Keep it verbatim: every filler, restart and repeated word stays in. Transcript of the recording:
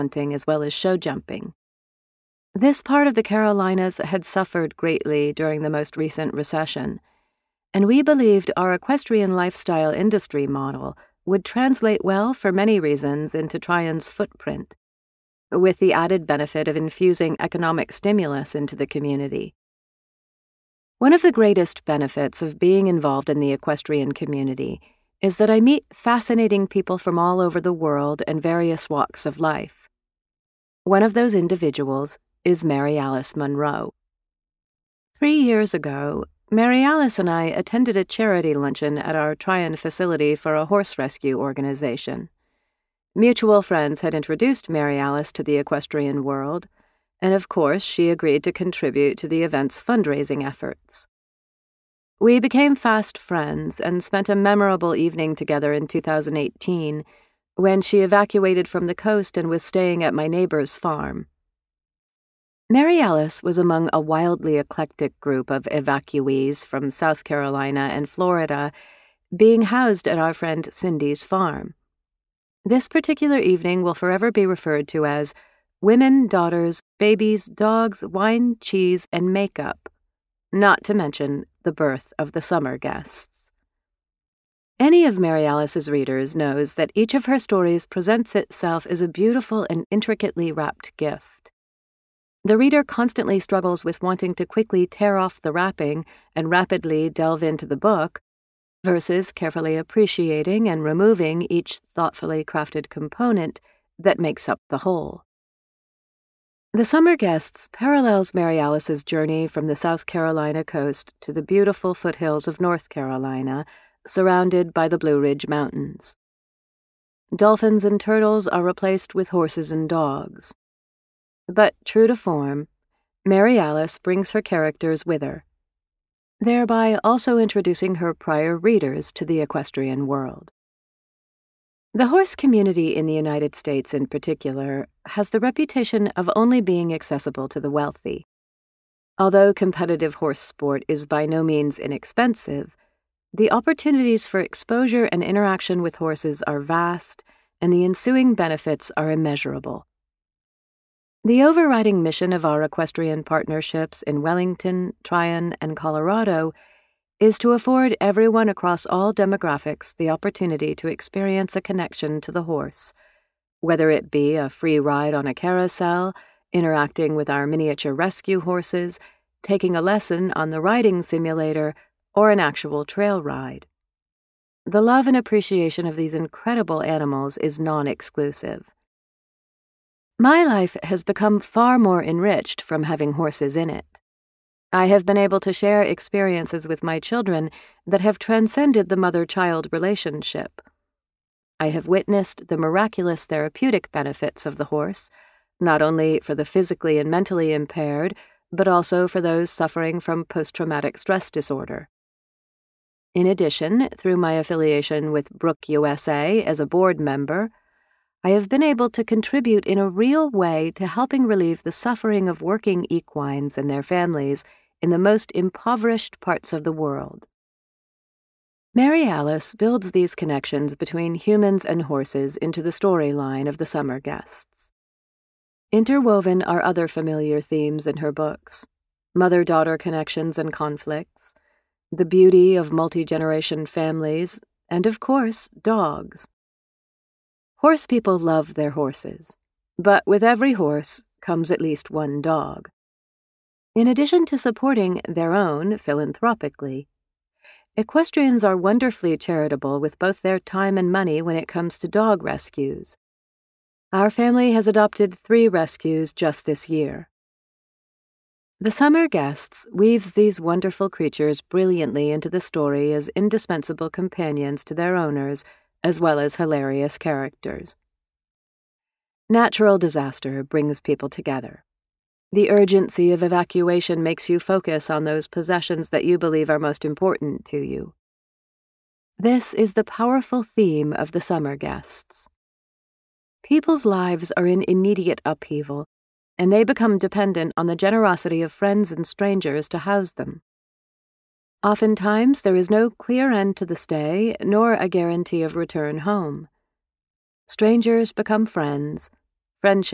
hunting as well as show jumping. This part of the Carolinas had suffered greatly during the most recent recession, and we believed our equestrian lifestyle industry model would translate well for many reasons into Trian's footprint, with the added benefit of infusing economic stimulus into the community. One of the greatest benefits of being involved in the equestrian community is that I meet fascinating people from all over the world and various walks of life. One of those individuals is Mary Alice Monroe. Three years ago, Mary Alice and I attended a charity luncheon at our Trian facility for a horse rescue organization. Mutual friends had introduced Mary Alice to the equestrian world, and of course she agreed to contribute to the event's fundraising efforts. We became fast friends and spent a memorable evening together in two thousand eighteen, when she evacuated from the coast and was staying at my neighbor's farm. Mary Alice was among a wildly eclectic group of evacuees from South Carolina and Florida being housed at our friend Cindy's farm. This particular evening will forever be referred to as Women, Daughters, Babies, Dogs, Wine, Cheese, and Makeup, not to mention the birth of the summer guests. Any of Mary Alice's readers knows that each of her stories presents itself as a beautiful and intricately wrapped gift. The reader constantly struggles with wanting to quickly tear off the wrapping and rapidly delve into the book, versus carefully appreciating and removing each thoughtfully crafted component that makes up the whole. The Summer Guests parallels Mary Alice's journey from the South Carolina coast to the beautiful foothills of North Carolina, surrounded by the Blue Ridge Mountains. Dolphins and turtles are replaced with horses and dogs. But, true to form, Mary Alice brings her characters with her, thereby also introducing her prior readers to the equestrian world. The horse community in the United States in particular has the reputation of only being accessible to the wealthy. Although competitive horse sport is by no means inexpensive, the opportunities for exposure and interaction with horses are vast, and the ensuing benefits are immeasurable. The overriding mission of our equestrian partnerships in Wellington, Trian, and Colorado is to afford everyone across all demographics the opportunity to experience a connection to the horse, whether it be a free ride on a carousel, interacting with our miniature rescue horses, taking a lesson on the riding simulator, or an actual trail ride. The love and appreciation of these incredible animals is non-exclusive. My life has become far more enriched from having horses in it. I have been able to share experiences with my children that have transcended the mother-child relationship. I have witnessed the miraculous therapeutic benefits of the horse, not only for the physically and mentally impaired, but also for those suffering from post-traumatic stress disorder. In addition, through my affiliation with Brook U S A as a board member, I have been able to contribute in a real way to helping relieve the suffering of working equines and their families in the most impoverished parts of the world. Mary Alice builds these connections between humans and horses into the storyline of the Summer Guests. Interwoven are other familiar themes in her books: mother-daughter connections and conflicts, the beauty of multi-generation families, and, of course, dogs. Horse people love their horses, but with every horse comes at least one dog. In addition to supporting their own philanthropically, equestrians are wonderfully charitable with both their time and money when it comes to dog rescues. Our family has adopted three rescues just this year. The Summer Guests weaves these wonderful creatures brilliantly into the story as indispensable companions to their owners, as well as hilarious characters. Natural disaster brings people together. The urgency of evacuation makes you focus on those possessions that you believe are most important to you. This is the powerful theme of the Summer Guests. People's lives are in immediate upheaval, and they become dependent on the generosity of friends and strangers to house them. Oftentimes, there is no clear end to the stay, nor a guarantee of return home. Strangers become friends, friendships